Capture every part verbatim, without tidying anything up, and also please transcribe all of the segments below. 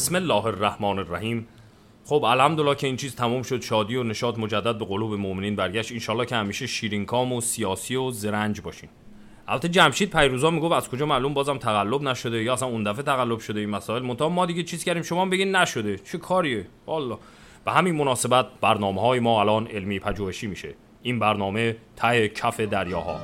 بسم الله الرحمن الرحیم. خب الحمدلله که این چیز تموم شد، شادی و نشاط مجدد به قلوب مؤمنین برگشت. انشالله که همیشه شیرینکام و سیاسی و زرنج باشین. البته جمشید پیروزا میگفت از کجا معلوم بازم تقلب نشده یا اصلا اون دفعه تقلب شده این مسائل. منتها ما دیگه چیز کردیم شما بگین نشده، چه کاریه والله. به همین مناسبت برنامه‌های ما الان علمی پژوهشی میشه. این برنامه ته کف دریاها.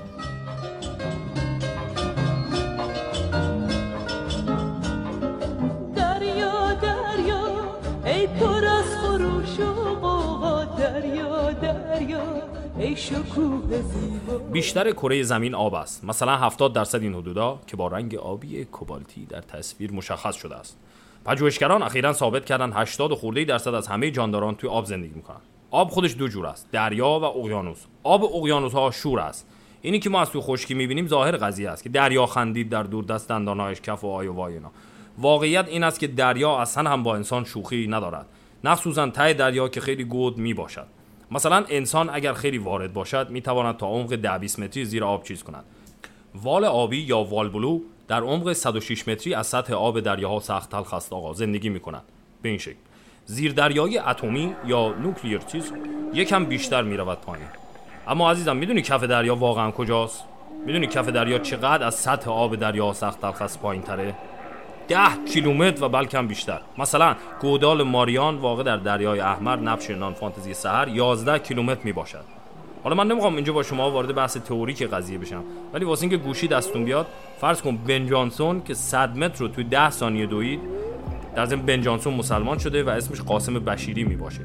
دریا دریا ای پر از خروش و غوغا، دریا دریا ای شکوه زیبا. بیشتر کره زمین آب است. مثلا هفتاد درصد این حدودا که با رنگ آبی کوبالتی در تصویر مشخص شده است. پژوهشگران اخیراً ثابت کردن هشتاد خورده درصد از همه جانداران توی آب زندگی میکنن. آب خودش دو جور است، دریا و اقیانوس. آب اقیانوس‌ها شور است. اینی که ما از توی خشکی میبینیم ظاهر قضیه است که دریا خندید در دوردست دندانهایش کف و آی و وای اینا. واقعیت این است که دریا اصلا هم با انسان شوخی ندارد، مخصوصاً ته دریا که خیلی گود میباشد. مثلا انسان اگر خیلی وارد باشد میتواند تا عمق ده بیست متری زیر آب چیز کند. وال آبی یا وال بلو در عمق صد و شش متری از سطح آب دریاها سخت تلخ است آقا، زندگی میکنند. به این شکل زیردریایی اتمی یا نوکلیر چیز یکم بیشتر میرود پایین. اما عزیزم میدونی کف دریا واقعا کجاست؟ میدونی کف دریا چقدر از سطح آب دریا سخت تلخ است پایین تره؟ ده کیلومتر و بلکه هم بیشتر. مثلا گودال ماریان واقع در دریای احمر نبش نان فانتزی سحر یازده کیلومتر می باشد. حالا من نمیخوام اینجا با شما وارد بحث تئوریک قضیه بشم، ولی واسه اینکه گوشی دستون بیاد فرض کن بن جانسون که صد متر رو توی ده ثانیه دوید، در ضمن بن جانسون مسلمان شده و اسمش قاسم بشیری می باشه.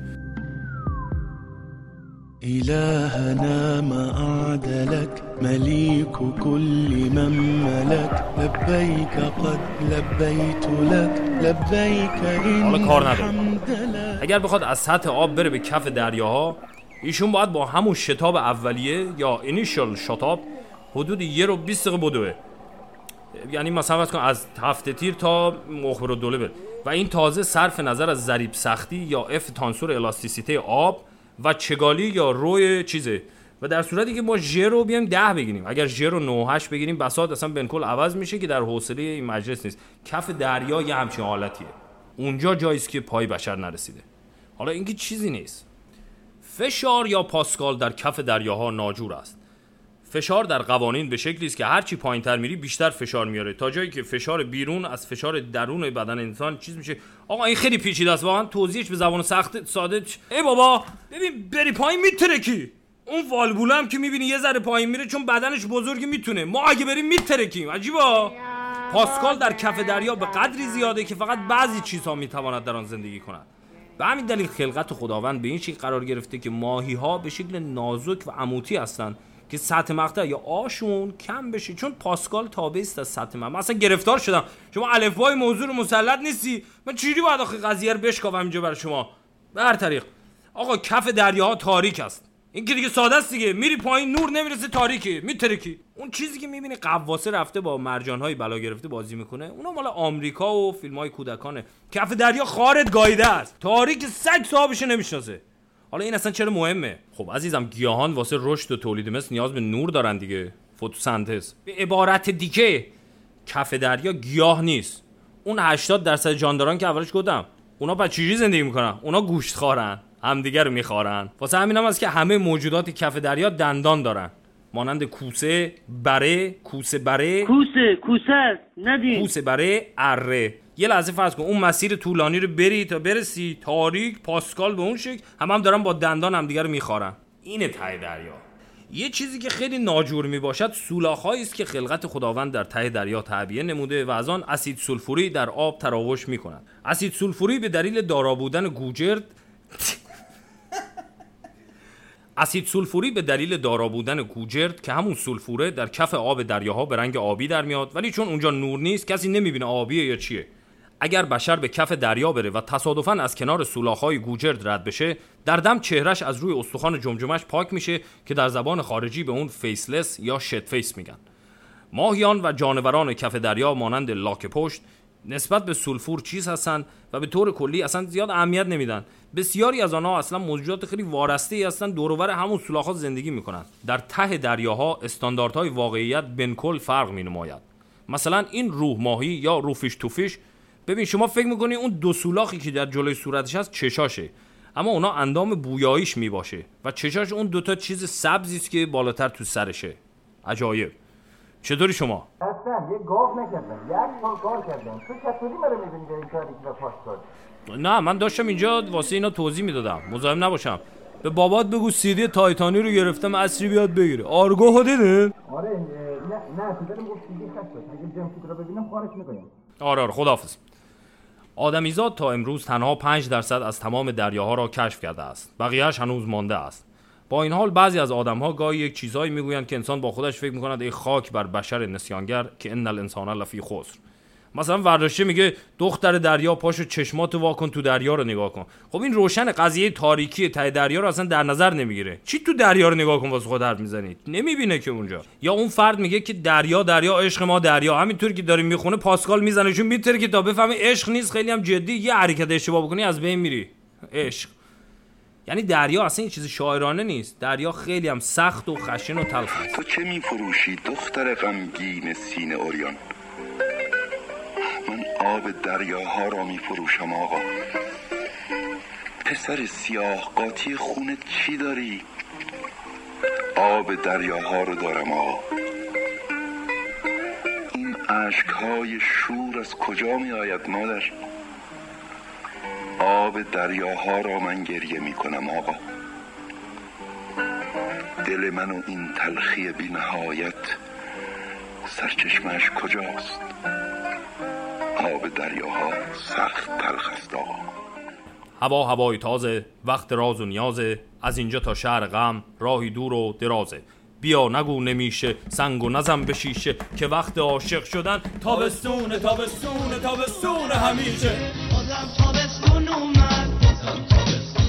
إلهنا ما أعدلك مليك كل من ملك لبيك قد لبيت لك لبيك إن الحمد لك. اگر بخواد از سطح آب بره به کف دریاها، ایشون باید با همون شتاب اولیه یا اینیشال شتاب حدود یه رو بیست دقیقه بدوه. یعنی مثلا فرض کن از هفته تیر تا مخبر الدوله بره و این تازه صرف نظر از ضریب سختی یا اف تانسور الاستیسیته آب و چگالی یا روی چیزه. و در صورتی که ما ژ رو بیایم ده بگیریم، اگر ژ رو نه و هشت بگیریم بساط اصلا بنکل عوض میشه که در حوصله این مجلس نیست. کف دریا یه همچین حالتیه، اونجا جایی است که پای بشر نرسیده. حالا اینکه چیزی نیست. فشار یا پاسکال در کف دریاها ناجور است. فشار در قوانین به شکلی است که هر چی پایین‌تر میری بیشتر فشار میاره، تا جایی که فشار بیرون از فشار درون بدن انسان چیز میشه. آقا این خیلی پیچیده است واقعا، توضیحش به زبان سخت ساده. ای بابا ببین بری پایین میترکی، اون والبوله هم که میبینی یه ذره پایین میره چون بدنش بزرگی میتونه، ما اگه بریم میترکیم. عجیبا. پاسکال در کف دریا به قدری زیاده که فقط بعضی چیزها میتواند در آن زندگی کند. به همین دلیل خلقت خداوند به این شکل قرار گرفته که ماهی‌ها به شکل نازک و عمودی هستند که سطح مقطع یا آشون کم بشه، چون پاسکال تابع است از سطح مقطع. من اصلا گرفتار شدم، شما الفبای موضوع رو مسلط نیستی، من چجوری باید آخه قضیه رو بشکافم اینجا برای شما؟ به هر طریق آقا کف دریاها تاریک است. این که دیگه ساده است دیگه، میری پایین نور نمیرسه، تاریکی، میترکی. اون چیزی که میبینی قواصه رفته با مرجانهای بلا گرفته بازی میکنه، اونا مال آمریکا و فیلم‌های کودکانه. کف دریا خارت گاییده است، تاریک سگ صاحبش نمیشناسه. حالا این اصلا چرا مهمه؟ خب عزیزم گیاهان واسه رشد و تولید مثل نیاز به نور دارن دیگه، فتوسنتز. به عبارت دیگه کف دریا گیاه نیست. اون هشتاد درصد جانداران که اولش گفتم، اونا با چیزی زندگی میکنن؟ اونا گوشت خورن، همدیگه رو میخورن. واسه همین هم است که همه موجودات کف دریا دندان دارن، مانند کوسه، بره، کوسه بره، کوسه کوسه ندی کوسه بره، اره. یه لحظه فرض کن اون مسیر طولانی رو بری تا برسی تاریک، پاسکال به اون شکل هم هم دارن با دندان هم دیگه رو میخورن. اینه ته دریا. یه چیزی که خیلی ناجور میباشد سولاخ‌هایی است که خلقت خداوند در ته دریا تعبیه نموده و از آن اسید سولفوری در آب تراوش میکنند. اسید سولفوری به دلیل دارا بودن گوجرد اسید سولفوری به دلیل دارا بودن گوجرد که همون سولفوره در کف آب دریاها به رنگ آبی در میاد، ولی چون اونجا نور نیست کسی نمیبینه آبیه یا چیه. اگر بشر به کف دریا بره و تصادفاً از کنار سولاخ‌های گوجرد رد بشه، در دم چهرش از روی استخوان جمجمش پاک میشه که در زبان خارجی به اون فیسلس یا شت فیس میگن. ماهیان و جانوران کف دریا مانند لاک پشت نسبت به سولفور چیز هستن و به طور کلی اصلا زیاد اهمیت نمیدن. بسیاری از آنها اصلا موجودات خیلی وارسته‌ای هستن، دور و بر همون سولاخ‌ها زندگی میکنن. در ته دریاها استانداردهای واقعیت بنکل فرق مینماید. مثلا این روح ماهی یا روفیش توفیش ببین شما فکر میکنی اون دو سولاخی که در جلوی صورتش هست چشاشه، اما اونا اندام بویاییش میباشه و چشاش اون دوتا چیز سبزی است که بالاتر تو سرشه. عجایب. چطوری شما؟ اصلا یه گاو نکردم، یک سال کار کردم. تو چطوری مرا میبینی در این کاری که پاش کردی؟ نه من داشتم اینجا واسه اینا توضیح میدادم، مزاحم نباشم. به بابات بگو سیدی تایتانی رو گرفتم عصری بیاد بگیره. آرگوهو دیدین؟ آره نه نه تو دارم گفت سیدی خط شد. اگه جمشید رو ببینم خارج میکنم. آره آره خداحافظ. آدمیزاد تا امروز تنها پنج درصد از تمام دریاها را کشف کرده است. بقیه‌اش هنوز مانده است. با این حال بعضی از آدم‌ها گاهی یک چیزایی میگویند که انسان با خودش فکر می‌کند ای خاک بر بشر نسیانگر که ان الانسان لفی خسر. مثلا ورداشته میگه دختر دریا پاشو چشماتو واکن تو دریا رو نگاه کن. خب این روشن قضیه تاریکی ته دریا رو اصلا در نظر نمیگیره. چی تو دریا رو نگاه کن واسه خود حرف میزنید؟ نمیبینه که اونجا. یا اون فرد میگه که دریا دریا عشق ما دریا، همینطوری که داریم میخونه پاسکال میزنه چون میتره که تا بفهمه عشق نیست، خیلی هم جدی، یه حرکت اشتباه بکنی از بین میری. عشق یعنی دریا اصلا این چیز شاعرانه نیست. دریا خیلی هم سخت و خشن و تلخ است. تو چه میفروشی دختر غمگین سینه اوریان؟ من آب دریاها را میفروشم آقا. پسر سیاه قاطی خونت چی داری؟ آب دریاها رو دارم آقا. این اشکهای شور از کجا می آید مادر؟ آب دریاها را من گریه می کنم آقا. دل من و این تلخی بی نهایت سرچشمش کجاست؟ آب دریاها سخت تلخ است آقا. هوا هوای تازه، وقت راز و نیازه، از اینجا تا شهر غم راهی دور و درازه. بیا نگو نمیشه سنگ و نزن به شیشه که وقت عاشق شدن تابستون تابستون تابستون همیشه. بازم تابستون اومد، بازم تابستون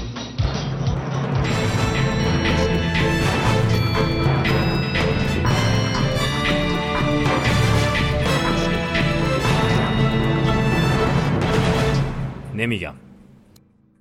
نمیگم.